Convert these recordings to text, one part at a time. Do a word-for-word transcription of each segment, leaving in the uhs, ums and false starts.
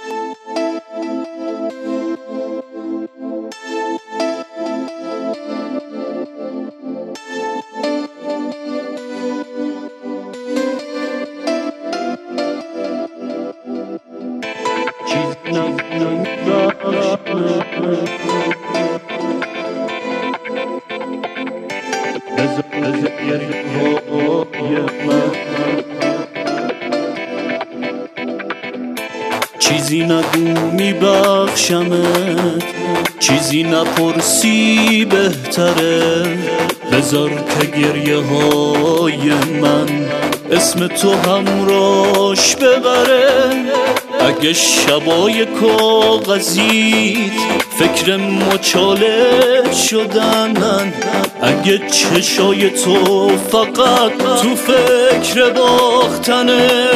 چیزی نگو میبخشمت، چیزی نپرسی بهتره، بذار که گریه های من اسم تو همراش ببره. اگه شبای کاغذیت فکر مچاله شدنن، اگه چشای تو فقط تو فکر باختن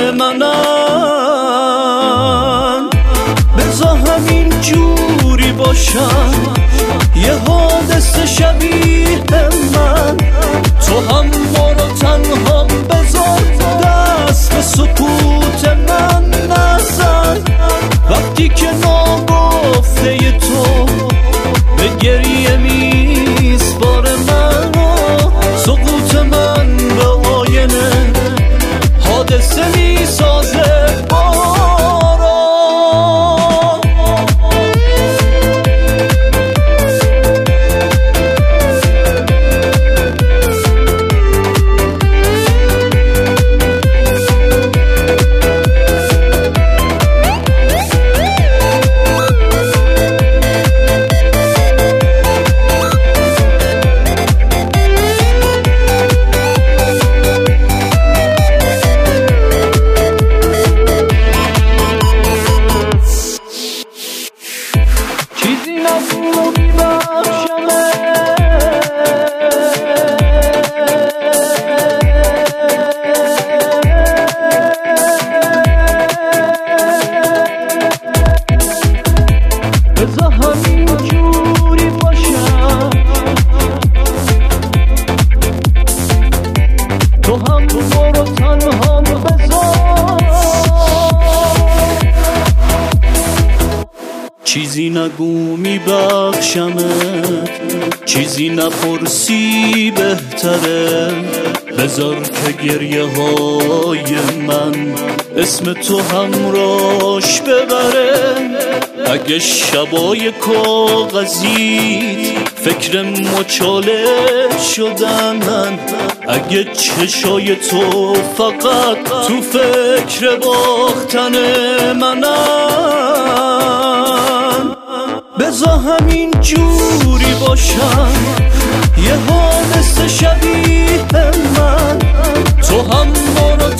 منن، بذار همین جوری باشم یه حادثه شبیه من. تو هم برو تنها بذار دست به سکوت من نزن، وقتی که ناگفته تو به گریه میسپاره من و سقوط من به آینه حادثه میسازه. چیزی نگو میبخشمت، چیزی نپرسی بهتره، بذار که گریه های من اسم تو همراش ببره. اگه شبای کاغذیت فکر مچاله شدنن، اگه چشای تو فقط تو فکر باختن منن، بذار همین جوری باشم یه حادثه شبیه من. تو هم برو